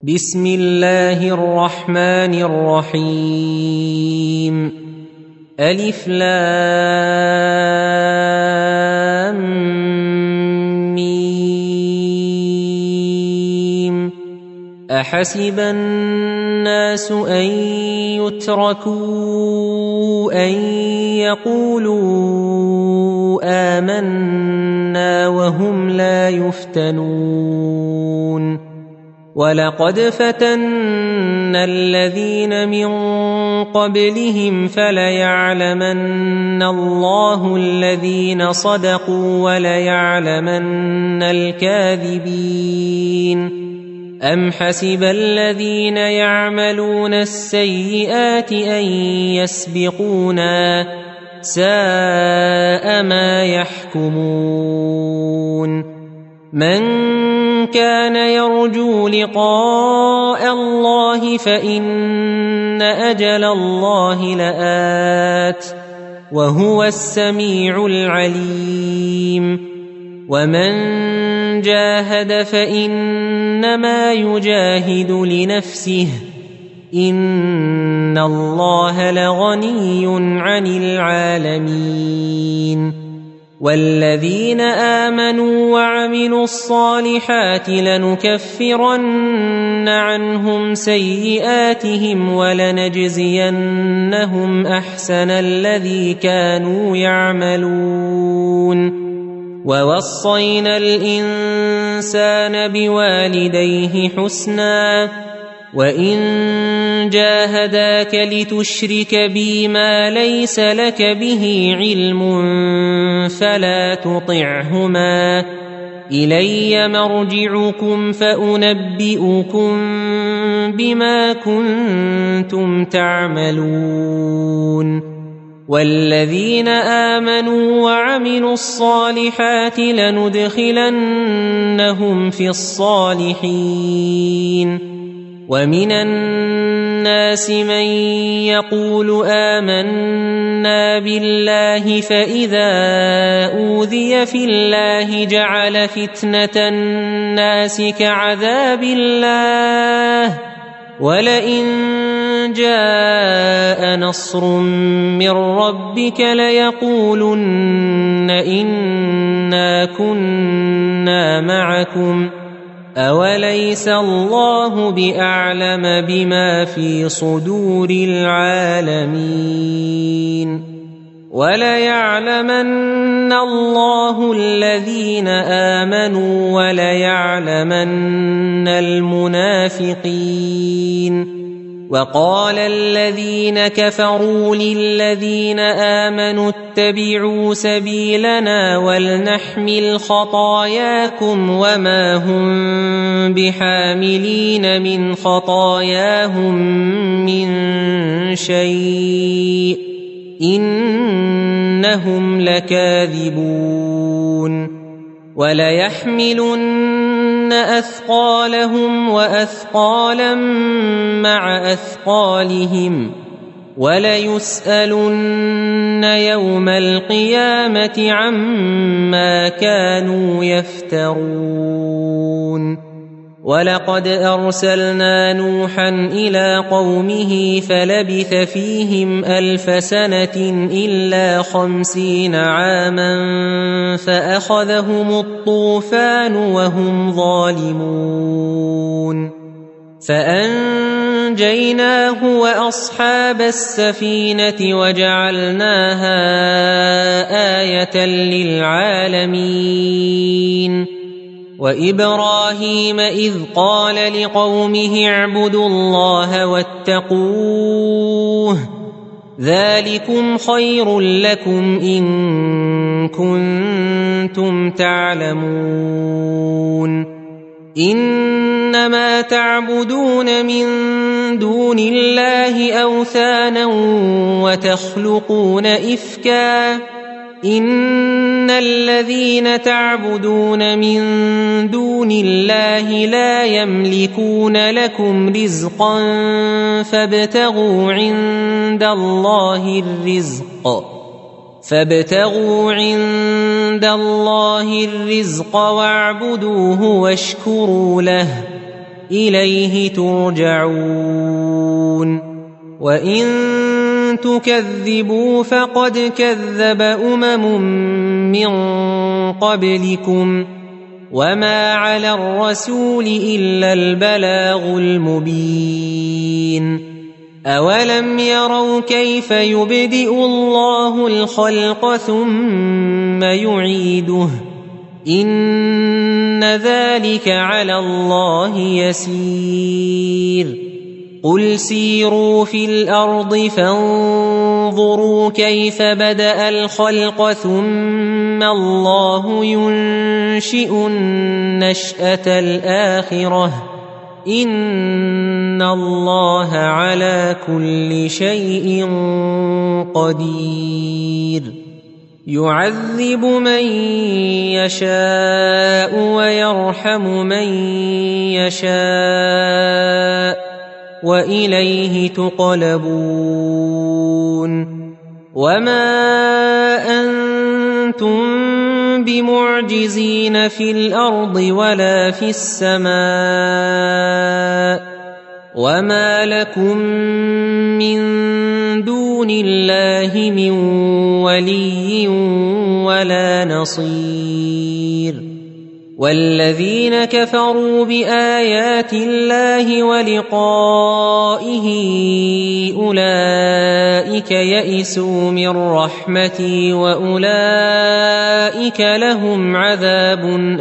بسم الله الرحمن الرحيم ألف لام ميم أحسب الناس أن يتركوا أن يقولوا آمنا وهم لا يفتنون ولقد فتنا الذين من قبلهم فليعلمن الله الذين صدقوا وليعلمن الكاذبين أم حسب الذين يعملون السيئات أن يسبقونا ساء ما يحكمون من كان يرجو لقاء الله فإن أجل الله لآت وهو السميع العليم ومن جاهد فإنما يجاهد لنفسه إن الله لغني عن العالمين والذين آمنوا وعملوا الصالحات لنكفرن عنهم سيئاتهم ولنجزينهم أحسن الذي كانوا يعملون ووصينا الإنسان بوالديه حسنا وإن جاهداك لتشرك بي ما ليس لك به علم فلا تطعهما إلي مرجعكم فأنبئكم بما كنتم تعملون والذين آمنوا وعملوا الصالحات لندخلنهم في الصالحين ومن الناس من يقول آمنا بالله فإذا أوذي في الله جعل فتنة الناس كعذاب الله ولئن جاء نصر من ربك ليقولن إنا كنا معكم أوليس الله بأعلم بما في صدور العالمين وليعلمن الله الذين آمنوا وليعلمن المنافقين وقال الذين كفروا للذين آمنوا اتبعوا سبيلنا ولنحمل خطاياكم وما هم بحاملين من خطاياهم من شيء إنهم لكاذبون وليحملن أثقالهم وأثقالا مع أثقالهم وليسألن يوم القيامة عما كانوا يفترون ولقد أرسلنا نوحا إلى قومه فلبث فيهم 1000 سنة إلا 50 عاما فأخذهم الطوفان وهم ظالمون فأنجيناه وأصحاب السفينة وجعلناها آية للعالمين وإبراهيم إذ قال لقومه اعبدوا الله واتقوه ذلكم خير لكم إن كنتم تعلمون إنما تعبدون من دون الله أوثانا وتخلقون إفكا إن الذين تعبدون من دون الله لا يملكون لكم رزقا فابتغوا عند الله الرزق واعبدوه واشكروا له إليه ترجعون وإن تكذبوا فقد كذب من قبلكم وما على الرسول إلا البلاغ المبين أولم يروا كيف يبدئ الله الخلق ثم يعيده إن ذلك على الله يسير قل سيروا في الأرض فانظروا كيف بدأ الخلق ثم الله ينشئ النشأة الآخرة إن الله على كل شيء قدير يعذب من يشاء ويرحم من يشاء وإليه تقلبون وما أنتم بمعجزين في الأرض ولا في السماء وما لكم من دون الله من ولي ولا نصير والذين كفروا بآيات الله ولقائه أولئك يئسوا من رحمتي وأولئك لهم عذاب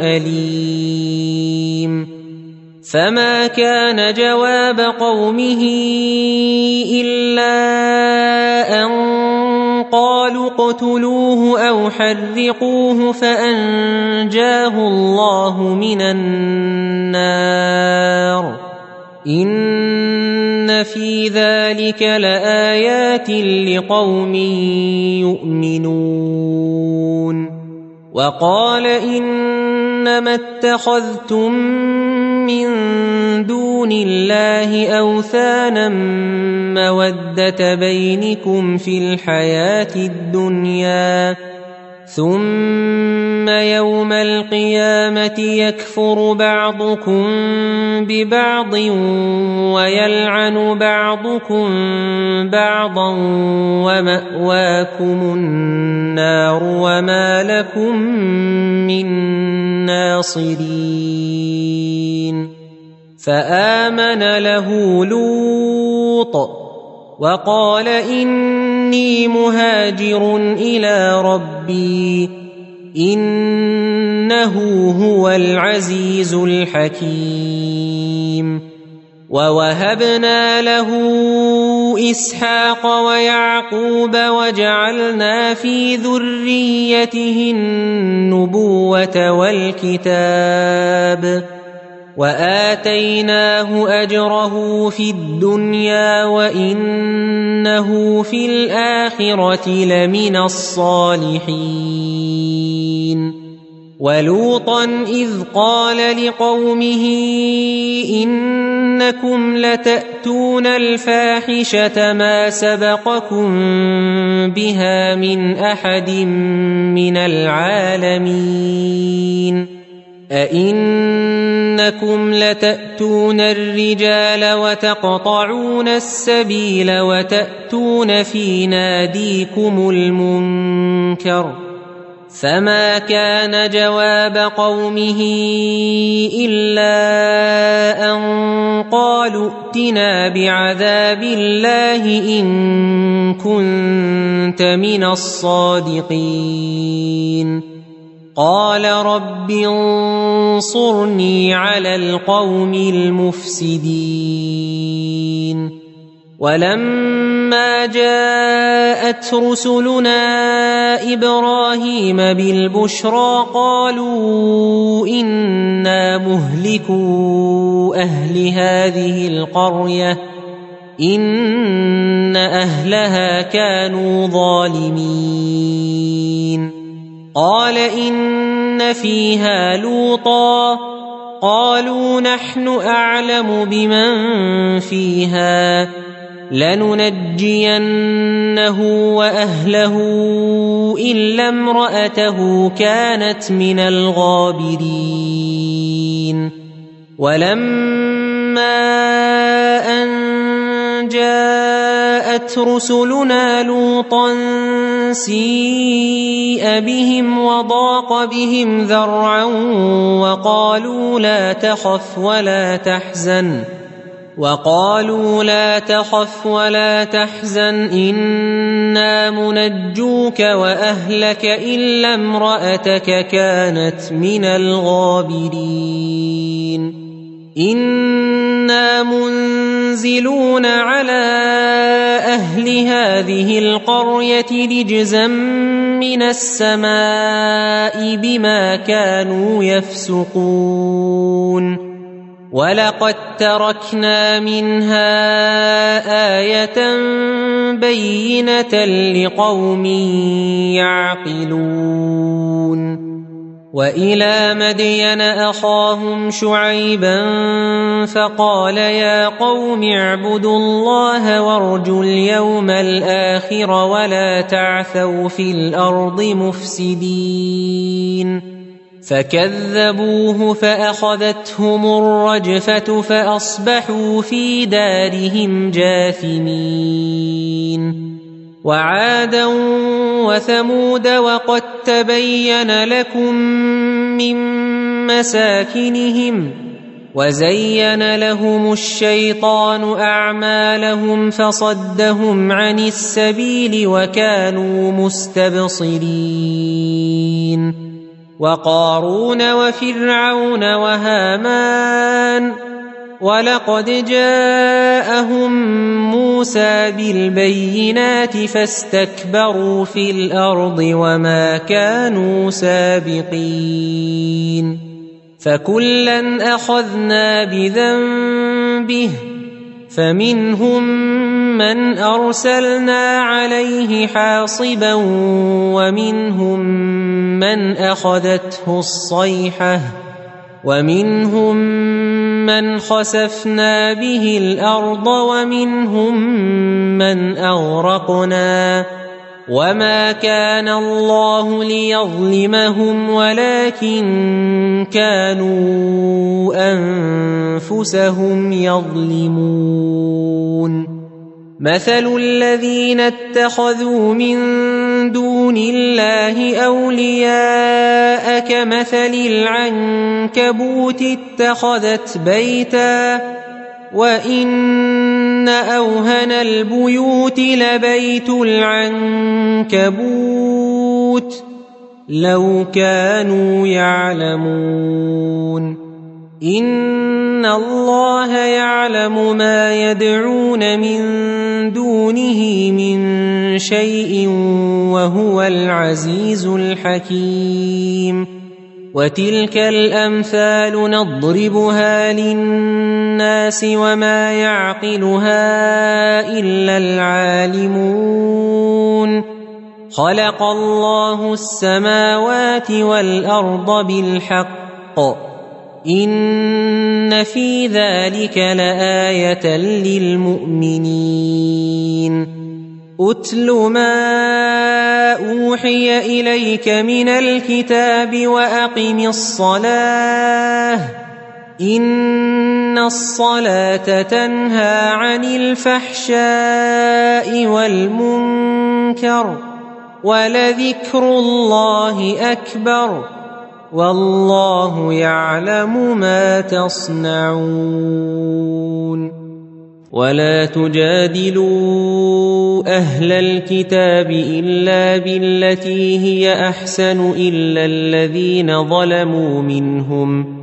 أليم فما كان جواب قومه إلا أن قالوا اقتلوه أو حرقوه فأنجاه الله من النار إن في ذلك لآيات لقوم يؤمنون وقال إنما اتخذتم من دون الله أوثانا مودة بينكم في الحياة الدنيا ثم يوم القيامة يكفر بعضكم ببعض ويلعن بعضكم بعضا ومأواكم النار وما لكم من ناصرين فآمن له لوط وقال إني مهاجر إلى ربي إنه هو العزيز الحكيم ووهبنا له إسحاق ويعقوب وجعلنا في ذريته النبوة والكتاب وآتيناه أجره في الدنيا وإنه في الآخرة لمن الصالحين ولوطا إذ قال لقومه إنكم لتأتون الفاحشة ما سبقكم بها من أحد من العالمين أئنكم لتأتون الرجال وتقطعون السبيل وتأتون في ناديكم المنكر فما كان جواب قومه إلا أن قالوا ائتنا بعذاب الله إن كنت من الصادقين قال رب انصرني على القوم المفسدين ولما جاءت رسلنا إبراهيم بالبشرى قالوا إنا مهلكو أهل هذه القرية إن أهلها كانوا ظالمين قال إن فيها لوطا قالوا نحن أعلم بمن فيها لننجينه وأهله إلا امرأته كانت من الغابرين ولما أن جاءت رسلنا لوطا سيء بهم وضاق بهم ذرعا وقالوا لا تخف ولا تحزن إنا منجوك وأهلك إلا امرأتك كانت من الغابرين إنا منزلون على أهل هذه القرية رجزا من السماء بما كانوا يفسقون ولقد تركنا منها آية بينة لقوم يعقلون وإلى مدين أخاهم شعيبا فقال يا قوم اعبدوا الله وارجوا اليوم الآخر ولا تعثوا في الأرض مفسدين فكذبوه فأخذتهم الرجفة فأصبحوا في دارهم جاثمين وعادا وثمود وقد تبين لكم من مساكنهم وزين لهم الشيطان أعمالهم فصدهم عن السبيل وكانوا مستبصرين وقارون وفرعون وهامان ولقد جاءهم موسى بالبينات فاستكبروا في الأرض وما كانوا سابقين فكلا أخذنا بذنبه فمنهم من أرسلنا عليه حاصبا ومنهم من أخذته الصيحة ومنهم من خسفنا به الأرض ومنهم من أغرقنا وما كان الله ليظلمهم ولكن كانوا أنفسهم يظلمون مثل الذين اتخذوا من دون الله أولياء كمثل العنكبوت اتخذت بيتا وإن أوهن البيوت لبيت العنكبوت لو كانوا يعلمون إن الله يعلم ما يدعون من دونه من شيء وهو العزيز الحكيم وتلك الأمثال نضربها للناس وما يعقلها إلا العالمون خلق الله السماوات والأرض بالحق إن في ذلك لآية للمؤمنين أتل ما أوحي إليك من الكتاب وأقم الصلاة إن الصلاة تنهى عن الفحشاء والمنكر ولذكر الله أكبر والله يعلم ما تصنعون ولا تجادلوا أهل الكتاب إلا بالتي هي أحسن إلا الذين ظلموا منهم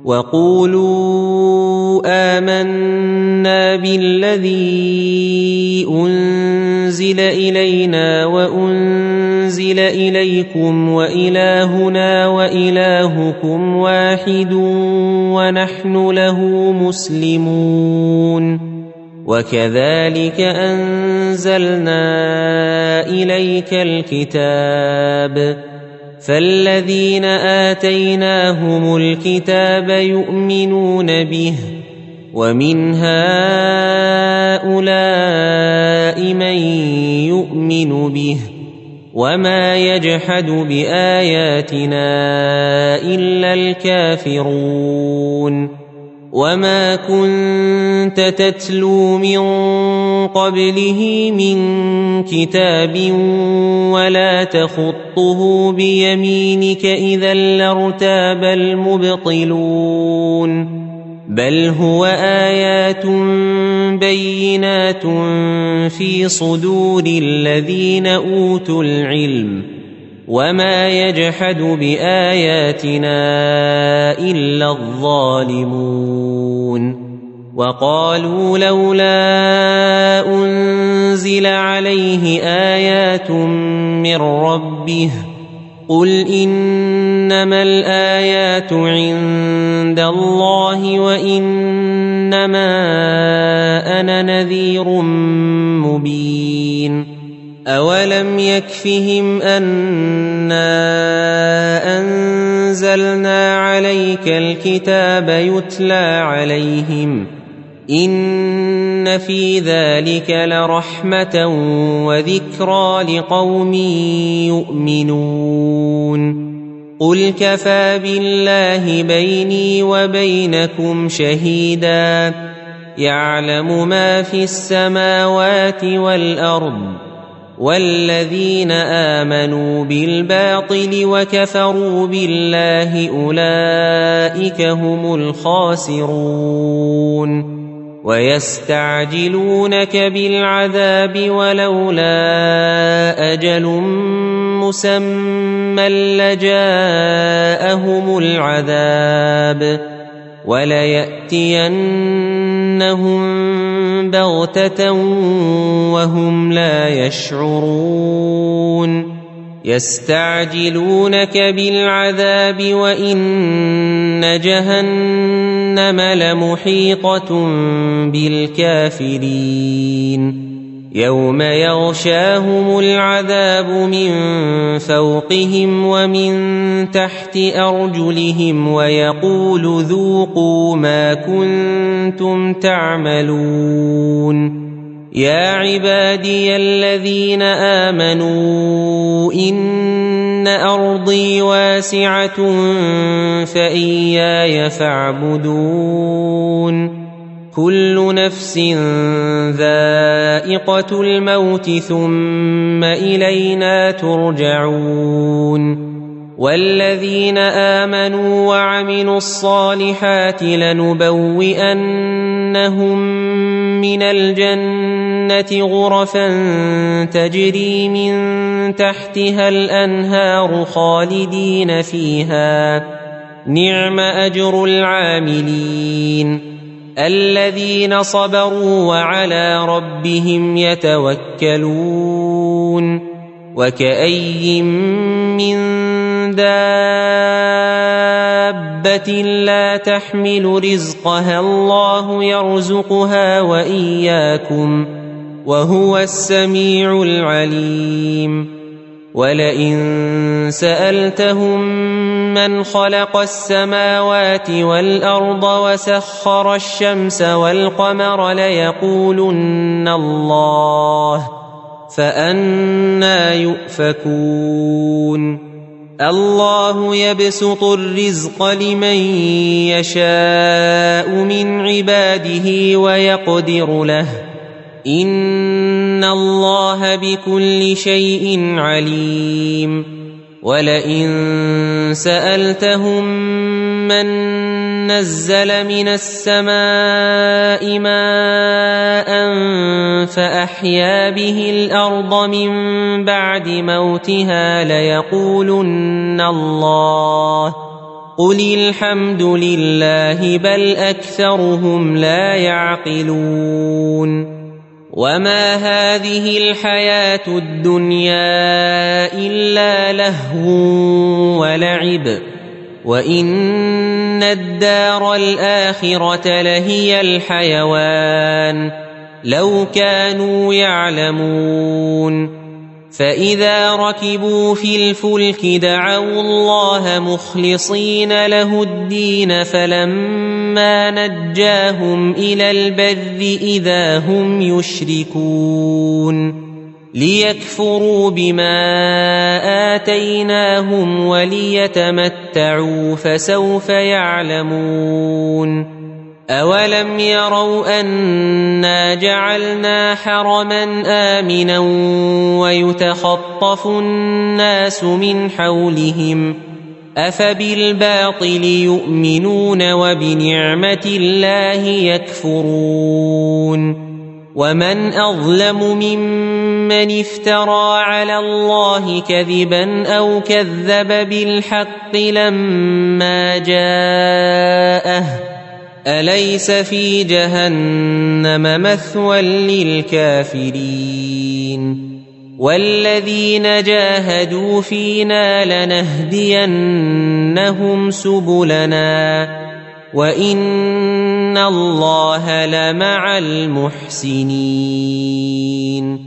وقولوا آمنا بالذي أنزل إلينا وأنزل إليكم وإلهنا وإلهكم واحد ونحن له مسلمون وكذلك أنزلنا إليك الكتاب فالذين آتيناهم الكتاب يؤمنون به ومن هؤلاء من يؤمن به وما يجحد بآياتنا إلا الكافرون وما كنت تتلو من قبله من كتاب ولا تخطه بيمينك إذا لارتاب المبطلون بل هو آيات بينات في صدور الذين أوتوا العلم وما يجحد بآياتنا إلا الظالمون وقالوا لولا أنزل عليه آيات من ربه قل إنما الآيات عند الله وإنما أنا نذير مبين أولم يكفهم أنا أنزلنا عليك الكتاب يتلى عليهم إن في ذلك لرحمة وذكرى لقوم يؤمنون قل كفى بالله بيني وبينكم شهيدا يعلم ما في السماوات والأرض والذين آمنوا بالباطل وكفروا بالله أولئك هم الخاسرون ويستعجلونك بالعذاب ولولا أجل مسمى لجاءهم العذاب وليأتينهم بغتة وهم لا يشعرون يستعجلونك بالعذاب وإن جهنم لمحيطة بالكافرين يوم يغشاهم العذاب من فوقهم ومن تحت أرجلهم ويقول ذوقوا ما كنتم تعملون يا عبادي الذين آمنوا إن أرضي واسعة فإياي فاعبدون كل نفس ذائقة الموت ثم إلينا ترجعون والذين آمنوا وعملوا الصالحات لنبوئنهم من الجنة غرفا تجري من تحتها الأنهار خالدين فيها نعم أجر العاملين الذين صبروا وعلى ربهم يتوكلون وكأي من دابة لا تحمل رزقها الله يرزقها وإياكم وهو السميع العليم ولئن سألتهم من خلق السماوات والأرض وسخر الشمس والقمر ليقولن الله فأنى يؤفكون الله يبسط الرزق لمن يشاء من عباده ويقدر له إن الله بكل شيء عليم ولئن سألتهم من نزل من السماء ماء فأحيا به الأرض من بعد موتها ليقولن الله قل الحمد لله بل أكثرهم لا يعقلون وما هذه الحياة الدنيا إلا لهو ولعب وإن الدار الآخرة لهي الحيوان لو كانوا يعلمون فإذا ركبوا في الفلك دعوا الله مخلصين له الدين فلما نجاهم إلى البر إذا هم يشركون ليكفروا بما آتيناهم وليتمتعوا فسوف يعلمون أولم يروا أنا جعلنا حرما آمنا ويتخطف الناس من حولهم أفبالباطل يؤمنون وبنعمة الله يكفرون ومن أظلم ممن افترى على الله كذبا أو كذب بالحق لما جاءه أليس في جهنم مثوى للكافرين والذين جاهدوا فينا لنهدينهم سبلنا وإن الله لمع المحسنين